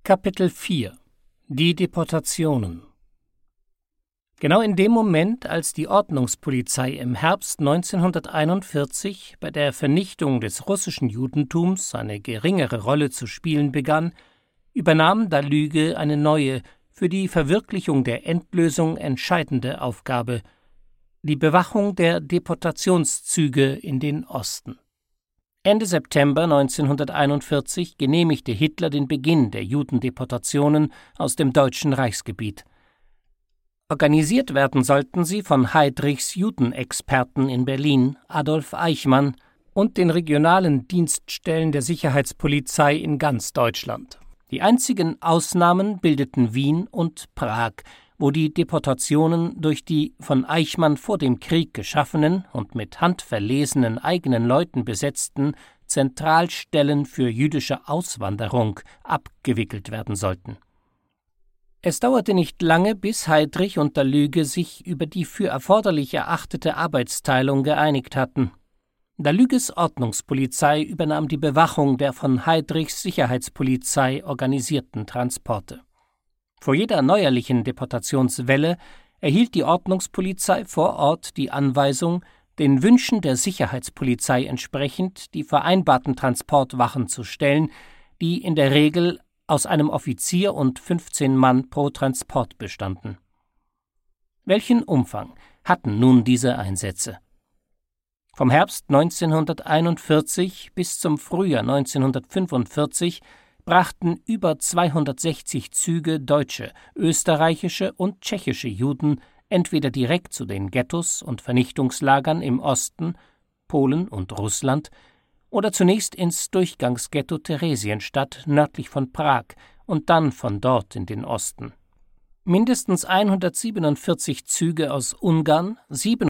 Kapitel 4 – Die Deportationen. Genau in dem Moment, als die Ordnungspolizei im Herbst 1941 bei der Vernichtung des russischen Judentums eine geringere Rolle zu spielen begann, übernahm Dahlüge eine neue, für die Verwirklichung der Endlösung entscheidende Aufgabe: die Bewachung der Deportationszüge in den Osten. Ende September 1941 genehmigte Hitler den Beginn der Judendeportationen aus dem deutschen Reichsgebiet. Organisiert werden sollten sie von Heydrichs Judenexperten in Berlin, Adolf Eichmann, und den regionalen Dienststellen der Sicherheitspolizei in ganz Deutschland. Die einzigen Ausnahmen bildeten Wien und Prag, wo die Deportationen durch die von Eichmann vor dem Krieg geschaffenen und mit handverlesenen eigenen Leuten besetzten Zentralstellen für jüdische Auswanderung abgewickelt werden sollten. Es dauerte nicht lange, bis Heydrich und Dahlüge sich über die für erforderlich erachtete Arbeitsteilung geeinigt hatten. Dahlüges Ordnungspolizei übernahm die Bewachung der von Heydrichs Sicherheitspolizei organisierten Transporte. Vor jeder neuerlichen Deportationswelle erhielt die Ordnungspolizei vor Ort die Anweisung, den Wünschen der Sicherheitspolizei entsprechend die vereinbarten Transportwachen zu stellen, die in der Regel aus einem Offizier und 15 Mann pro Transport bestanden. Welchen Umfang hatten nun diese Einsätze? Vom Herbst 1941 bis zum Frühjahr 1945 brachten über 260 Züge deutsche, österreichische und tschechische Juden entweder direkt zu den Ghettos und Vernichtungslagern im Osten, Polen und Russland oder zunächst ins Durchgangsghetto Theresienstadt nördlich von Prag und dann von dort in den Osten. Mindestens 147 Züge aus Ungarn,